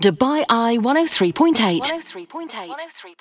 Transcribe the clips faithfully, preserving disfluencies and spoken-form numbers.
Dubai Eye one oh three point eight. one oh three point eight.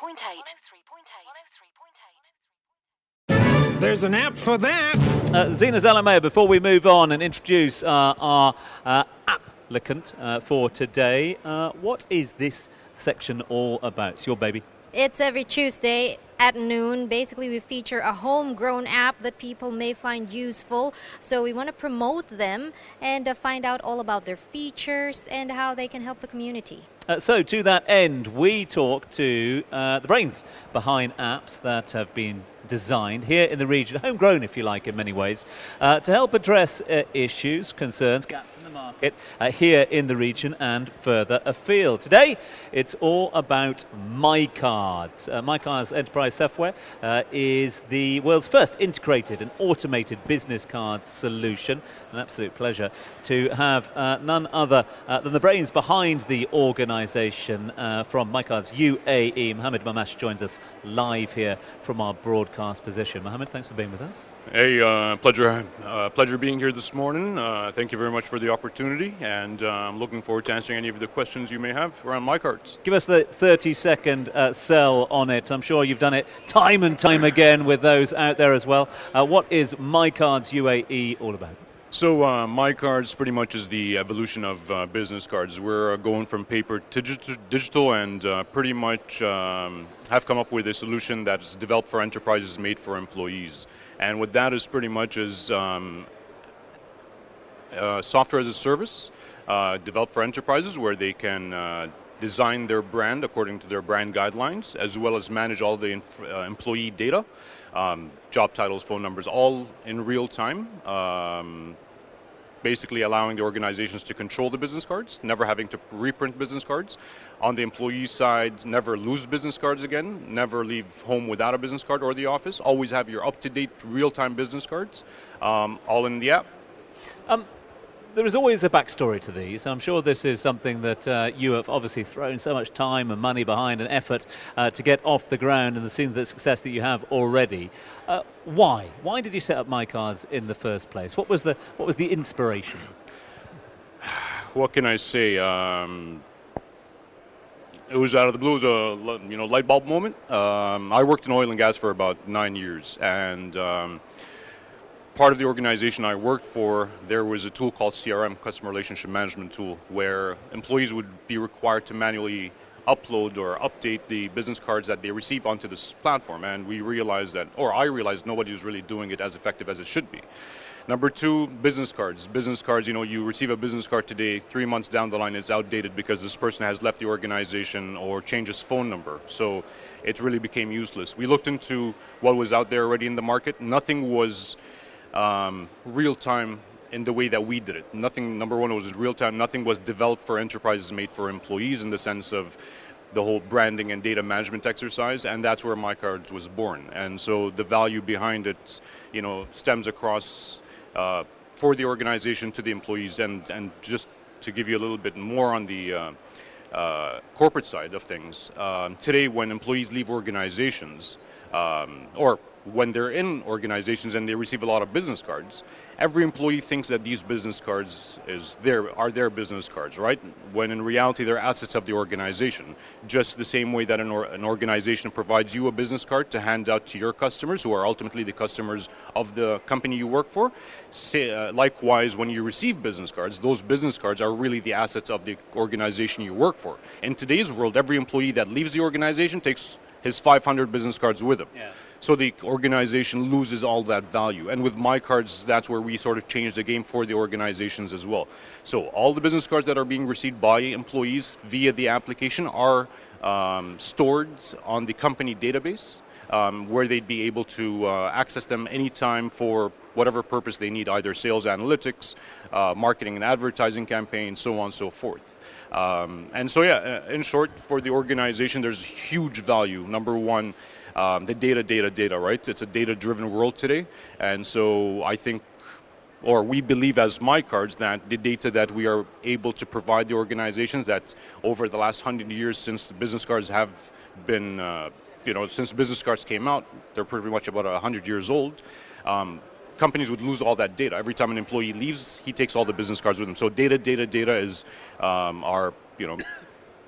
There's an app for that. Uh, Zina Zalamea, before we move on and introduce uh, our uh, applicant uh, for today, uh, what is this section all about? It's your baby. It's every Tuesday at noon. Basically, we feature a homegrown app that people may find useful. So we want to promote them and uh, find out all about their features and how they can help the community. Uh, so to that end, we talk to uh, the brains behind apps that have been designed here in the region, homegrown if you like in many ways, uh, to help address uh, issues, concerns, gaps in the market uh, here in the region and further afield. Today it's all about MyCards. Uh, MyCards Enterprise Software uh, is the world's first integrated and automated business card solution. An absolute pleasure to have uh, none other uh, than the brains behind the organisation uh, from MyCards U A E. Mohammed Mamash joins us live here from our broadcast position. Mohammed, thanks for being with us. Hey, uh, pleasure, uh, pleasure being here this morning. Uh, thank you very much for the opportunity, and uh, I'm looking forward to answering any of the questions you may have around MyCards. Give us the thirty second uh, sell on it. I'm sure you've done it time and time again with those out there as well. Uh, what is MyCards U A E all about? So uh, MyCards pretty much is the evolution of uh, business cards. We're uh, going from paper to digi- digital and uh, pretty much um, have come up with a solution that's developed for enterprises, made for employees. And what that is pretty much is um, uh, software as a service uh, developed for enterprises where they can uh, design their brand according to their brand guidelines, as well as manage all the inf- uh, employee data, um, job titles, phone numbers, all in real time. Um, basically allowing the organizations to control the business cards, never having to reprint business cards. On the employee side, never lose business cards again, never leave home without a business card or the office, always have your up-to-date real-time business cards, um, all in the app. Um, There is always a backstory to these. I'm sure this is something that uh, you have obviously thrown so much time and money behind and effort uh, to get off the ground and seeing the success that you have already. Uh, why? Why did you set up MyCards in the first place? What was the what was the inspiration? What can I say? Um, it was out of the blue. It was a you know light bulb moment. Um, I worked in oil and gas for about nine years, and um, part of the organization I worked for, there was a tool called C R M, Customer Relationship Management Tool, where employees would be required to manually upload or update the business cards that they receive onto this platform. And we realized that, or I realized nobody was really doing it as effective as it should be. Number two, business cards. Business cards, you know, you receive a business card today, three months down the line, it's outdated because this person has left the organization or changed his phone number. So it really became useless. We looked into what was out there already in the market. Nothing was Um, real-time in the way that we did it. Nothing, number one, was real-time. Nothing was developed for enterprises, made for employees in the sense of the whole branding and data management exercise, and that's where MyCards was born. And so the value behind it, you know, stems across uh, for the organization to the employees. And, and just to give you a little bit more on the uh, uh, corporate side of things, um, today when employees leave organizations, um, or when they're in organizations and they receive a lot of business cards, every employee thinks that these business cards is their, are their business cards, right? When in reality, they're assets of the organization. Just the same way that an, or, an organization provides you a business card to hand out to your customers, who are ultimately the customers of the company you work for. Say, uh, likewise, when you receive business cards, those business cards are really the assets of the organization you work for. In today's world, every employee that leaves the organization takes his five hundred business cards with him. Yeah. So the organization loses all that value. And with MyCards, that's where we sort of change the game for the organizations as well. So all the business cards that are being received by employees via the application are um, stored on the company database, um, where they'd be able to uh, access them anytime for whatever purpose they need, either sales analytics, uh, marketing and advertising campaigns, so on and so forth. Um, and so, yeah, in short, for the organization, there's huge value. Number one, um, the data, data, data, right? It's a data-driven world today. And so I think, or we believe as MyCards, that the data that we are able to provide the organizations, that over the last hundred years since the business cards have been, uh, you know, since business cards came out, they're pretty much about one hundred years old. Um, companies would lose all that data. Every time an employee leaves, he takes all the business cards with him. So data, data, data is um, our, you know,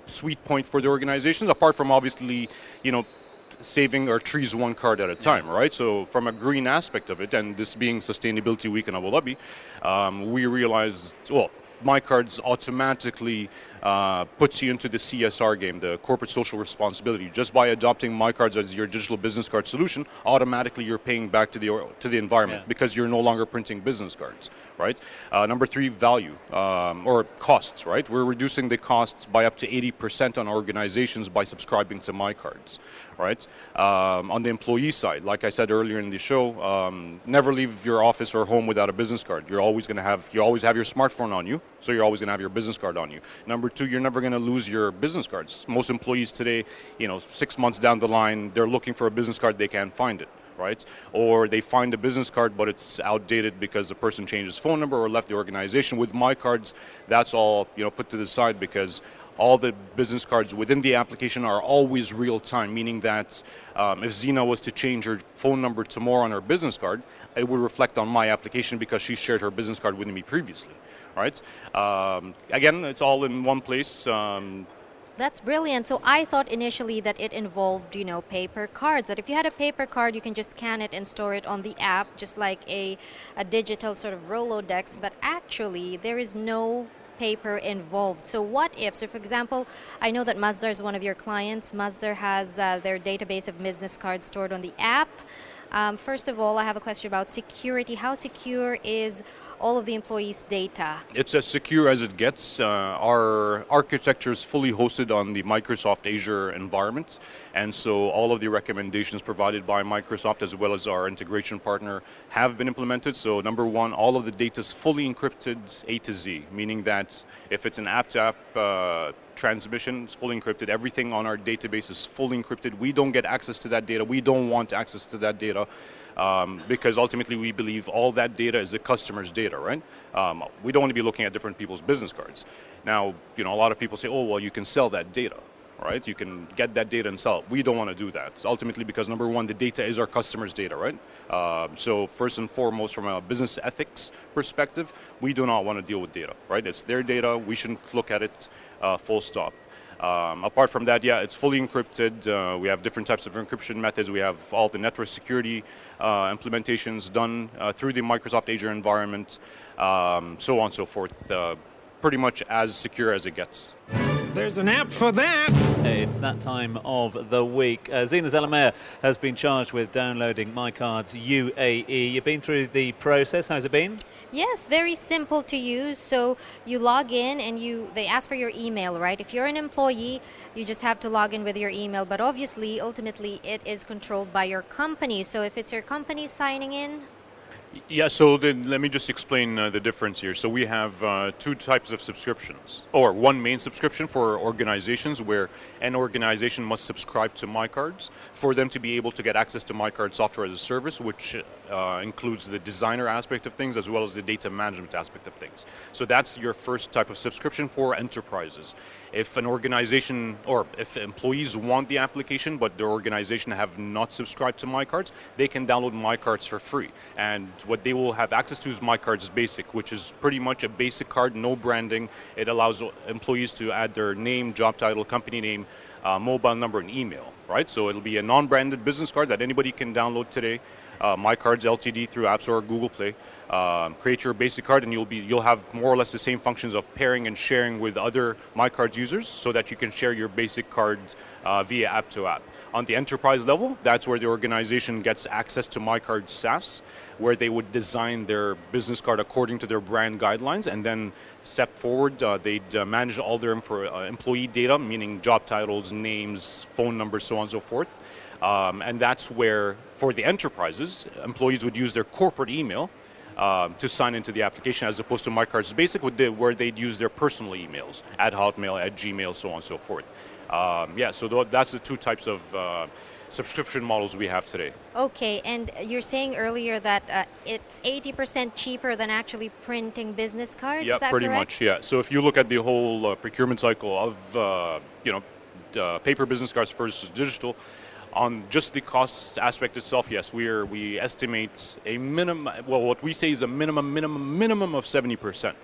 sweet point for the organizations, apart from obviously, you know, saving our trees one card at a time, right? So from a green aspect of it, and this being Sustainability Week in Abu Dhabi, um, we realized, well, MyCards automatically uh, puts you into the C S R game, the corporate social responsibility. Just by adopting MyCards as your digital business card solution, automatically you're paying back to the to the environment, yeah, because you're no longer printing business cards, right? Uh, number three, value um, or costs, right? We're reducing the costs by up to eighty percent on organizations by subscribing to MyCards, right? Um, on the employee side, like I said earlier in the show, um, never leave your office or home without a business card. You're always going to have you always have your smartphone on you, so you're always going to have your business card on you. Number two, you're never going to lose your business cards. Most employees today, you know, six months down the line, they're looking for a business card, they can't find it, right? Or they find a business card, but it's outdated because the person changed his phone number or left the organization. With MyCards, that's all, you know, put to the side, because all the business cards within the application are always real time, meaning that um, if Zina was to change her phone number tomorrow on her business card, it would reflect on my application because she shared her business card with me previously, right? Um, again, it's all in one place. Um, That's brilliant. So I thought initially that it involved, you know, paper cards. That if you had a paper card, you can just scan it and store it on the app, just like a, a digital sort of Rolodex. But actually, there is no paper involved. So what if, so for example, I know that Masdar is one of your clients. Masdar has uh, their database of business cards stored on the app. Um, first of all, I have a question about security. How secure is all of the employees' data? It's as secure as it gets. Uh, our architecture is fully hosted on the Microsoft Azure environment, and so all of the recommendations provided by Microsoft as well as our integration partner have been implemented. So number one, all of the data is fully encrypted A to Z, meaning that if it's an app-to-app uh, transmission, it's fully encrypted. Everything on our database is fully encrypted. We don't get access to that data. We don't want access to that data um, because ultimately we believe all that data is the customer's data, right? Um, we don't want to be looking at different people's business cards. Now, you know, a lot of people say, oh, well, you can sell that data, right? You can get that data and sell it. We don't want to do that. It's ultimately because number one, the data is our customer's data, right? Uh, so first and foremost, from a business ethics perspective, we do not want to deal with data, right? It's their data. We shouldn't look at it. Uh, full stop. Um, apart from that, yeah, it's fully encrypted. Uh, we have different types of encryption methods. We have all the network security uh, implementations done uh, through the Microsoft Azure environment, um, so on and so forth. Uh, pretty much as secure as it gets. There's an app for that. It's that time of the week. Uh, Zina Zelamea has been charged with downloading MyCards U A E. You've been through the process. How's it been? Yes, very simple to use. So you log in and you they ask for your email, right? If you're an employee, you just have to log in with your email. But obviously, ultimately, it is controlled by your company. So if it's your company signing in, yeah, so then let me just explain uh, the difference here. So we have uh, two types of subscriptions, or one main subscription for organizations where an organization must subscribe to MyCards for them to be able to get access to MyCard software as a service, which uh, includes the designer aspect of things as well as the data management aspect of things. So that's your first type of subscription for enterprises. If an organization or if employees want the application but their organization have not subscribed to MyCards, they can download MyCards for free. And what they will have access to is MyCards Basic, which is pretty much a basic card, no branding. It allows employees to add their name, job title, company name, uh, mobile number, and email, right? So it'll be a non-branded business card that anybody can download today. Uh, MyCards Ltd through App Store or Google Play. Um, create your basic card, and you'll be you'll have more or less the same functions of pairing and sharing with other MyCards users, so that you can share your basic cards uh, via app to app. On the enterprise level, that's where the organization gets access to MyCards SaaS, where they would design their business card according to their brand guidelines, and then step forward, uh, they'd uh, manage all their info, uh, employee data, meaning job titles, names, phone numbers, so on and so forth. Um, and that's where, for the enterprises, employees would use their corporate email uh, to sign into the application, as opposed to MyCards Basic, with the, where they'd use their personal emails, at Hotmail, at Gmail, so on and so forth. Um, yeah, so th that's the two types of uh, subscription models we have today. okay, and you're saying earlier that uh, it's eighty percent cheaper than actually printing business cards, Yeah, is that pretty correct? much, yeah. So if you look at the whole uh, procurement cycle of, uh, you know, uh, paper business cards versus digital, on just the cost aspect itself, yes, we are, we estimate a minimum, well, what we say is a minimum, minimum, minimum of seventy percent.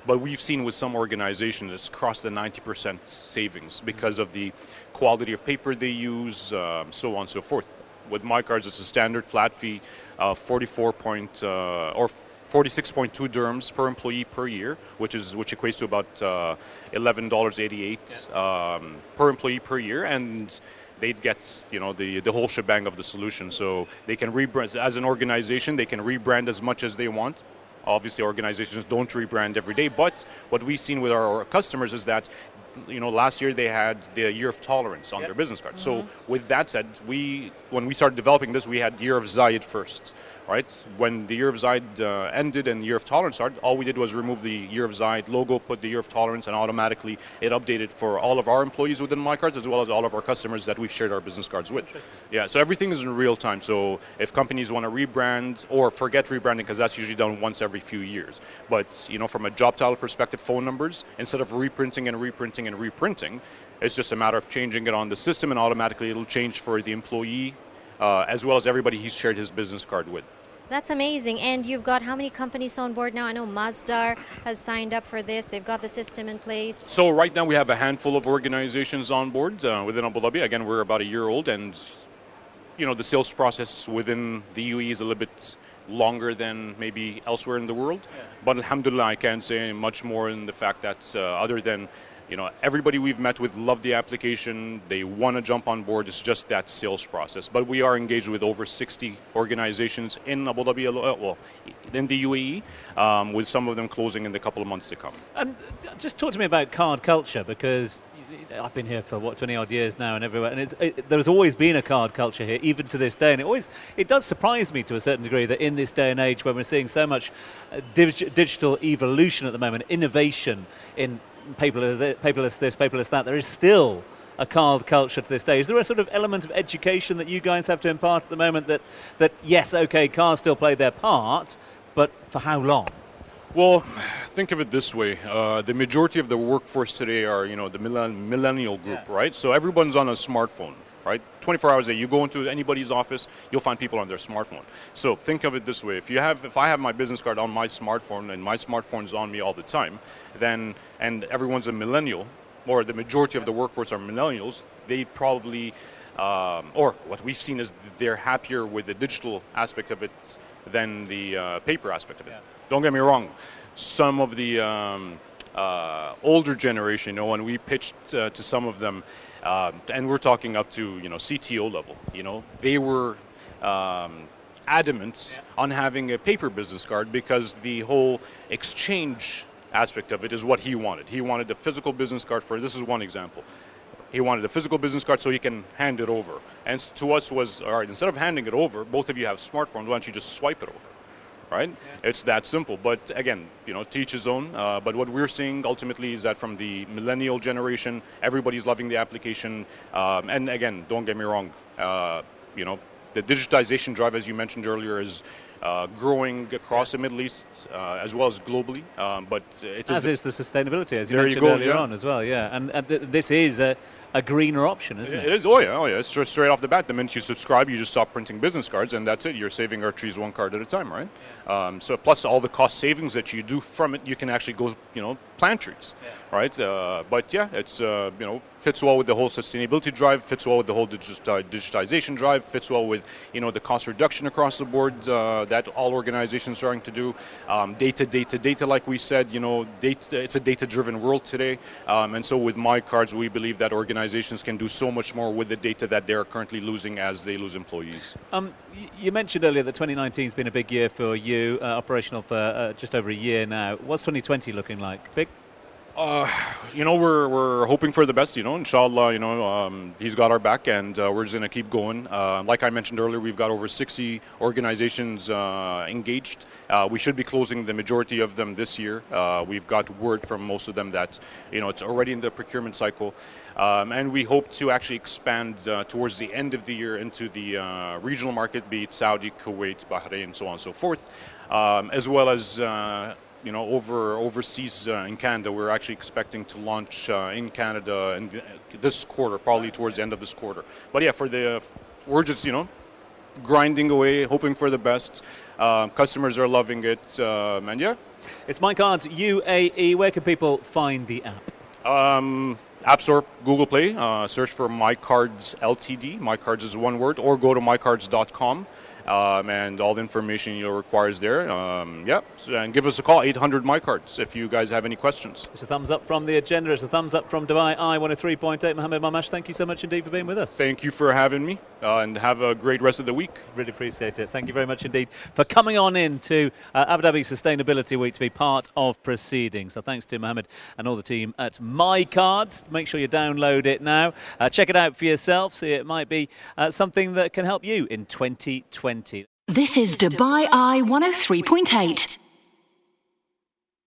But we've seen with some organizations it's crossed the ninety percent savings because of the quality of paper they use, um, so on and so forth. With MyCards, it's a standard flat fee of forty-four point uh, or forty-six point two dirhams per employee per year, which is which equates to about uh, eleven dollars eighty-eight um, per employee per year, and they'd get you know the the whole shebang of the solution. So they can rebrand as an organization. They can rebrand as much as they want. Obviously, organizations don't rebrand every day, but what we've seen with our customers is that, you know, last year they had the year of tolerance on yep. their business card. Mm-hmm. So with that said, we when we started developing this, we had year of Zayed first, right? When the year of Zayed uh, ended and the year of tolerance started, all we did was remove the year of Zayed logo, put the year of tolerance, and automatically it updated for all of our employees within MyCards as well as all of our customers that we've shared our business cards with. Yeah, so everything is in real time. So if companies want to rebrand or forget rebranding, because that's usually done once every few years. But you know, from a job title perspective, phone numbers, instead of reprinting and reprinting and reprinting, it's just a matter of changing it on the system, and automatically it'll change for the employee uh, as well as everybody he's shared his business card with. That's amazing. And you've got how many companies on board now? I know Masdar has signed up for this. They've got the system in place. So right now we have a handful of organizations on board uh, within Abu Dhabi. Again, we're about a year old, and you know the sales process within the U A E is a little bit longer than maybe elsewhere in the world. Yeah. But alhamdulillah, I can't say much more in the fact that uh, other than you know, everybody we've met with love the application. They want to jump on board. It's just that sales process. But we are engaged with over sixty organizations in Abu Dhabi, well, in the U A E, um, with some of them closing in the couple of months to come. And just talk to me about card culture, because I've been here for what twenty odd years now, and everywhere, and it's, it, there's always been a card culture here, even to this day. And it always it does surprise me to a certain degree that in this day and age, when we're seeing so much uh, dig- digital evolution at the moment, innovation in paperless, paperless this, paperless that, there is still a card culture to this day. Is there a sort of element of education that you guys have to impart at the moment that, that yes, okay, cards still play their part, but for how long? Well, think of it this way. Uh, the majority of the workforce today are, you know, the millenn- millennial group, yeah. right? So everyone's on a smartphone, right? twenty-four hours a day. You go into anybody's office, you'll find people on their smartphone. So think of it this way. If you have, if I have my business card on my smartphone and my smartphone's on me all the time, then, and everyone's a millennial, or the majority of the workforce are millennials, they probably, um, or what we've seen is they're happier with the digital aspect of it than the uh, paper aspect of it. Yeah. Don't get me wrong. Some of the um, uh, older generation, you know, when we pitched uh, to some of them, uh, and we're talking up to, you know, C T O level, you know, they were um, adamant yeah. on having a paper business card because the whole exchange aspect of it is what he wanted. He wanted a physical business card for, this is one example. He wanted a physical business card so he can hand it over. And to us was, all right, instead of handing it over, both of you have smartphones, why don't you just swipe it over? Right? Yeah. It's that simple. But again, you know, to each his own. Uh, but what we're seeing ultimately is that from the millennial generation, everybody's loving the application. Um, and again, don't get me wrong, uh, you know, the digitization drive, as you mentioned earlier, is uh, growing across the Middle East uh, as well as globally. Um, but it is as is the sustainability, as you there mentioned you go, earlier yeah. on as well. Yeah, and, and th- this is a, a greener option, isn't it? It is. Oh yeah, oh yeah. It's just straight off the bat. The minute you subscribe, you just stop printing business cards, and that's it. You're saving our trees one card at a time, right? Yeah. Um, so plus all the cost savings that you do from it, you can actually go, you know, plant trees, yeah. right? Uh, but yeah, it's uh, you know, fits well with the whole sustainability drive, fits well with the whole digiti- digitization drive, fits well with, you know, the cost reduction across the board uh, that all organizations are starting to do. Um, data, data, data, like we said, you know, data, it's a data-driven world today, um, and so with MyCards, we believe that organizations can do so much more with the data that they're currently losing as they lose employees. Um, y- you mentioned earlier that twenty nineteen has been a big year for you, uh, operational for uh, just over a year now. What's twenty twenty looking like? Big? Uh, you know, we're we're hoping for the best. You know, inshallah. You know, um, he's got our back, and uh, we're just gonna keep going. Uh, like I mentioned earlier, we've got over sixty organizations uh, engaged. Uh, we should be closing the majority of them this year. Uh, we've got word from most of them that, you know, it's already in the procurement cycle, um, and we hope to actually expand uh, towards the end of the year into the uh, regional market, be it Saudi, Kuwait, Bahrain, so on and so forth, um, as well as. Uh, You know, over overseas uh, in Canada, we're actually expecting to launch uh, in Canada in the, this quarter, probably towards the end of this quarter. But yeah, for the, we're just, you know, grinding away, hoping for the best. Uh, customers are loving it, um, and yeah, It's MyCards U A E. Where can people find the app? Um, App Store, Google Play, uh, search for MyCards Ltd. MyCards is one word, or go to my cards dot com. Um, and all the information you'll require is there. Um, yeah, so, and give us a call, eight hundred MyCards, if you guys have any questions. It's a thumbs up from the agenda. It's a thumbs up from Dubai Eye one oh three point eight. Mohammed Mamash, thank you so much indeed for being with us. Thank you for having me, uh, and have a great rest of the week. Really appreciate it. Thank you very much indeed for coming on in to uh, Abu Dhabi Sustainability Week to be part of proceedings. So thanks to Mohammed and all the team at MyCards. Make sure you download it now. Uh, check it out for yourself. See, it might be uh, something that can help you in twenty twenty. This is Dubai Eye one oh three point eight.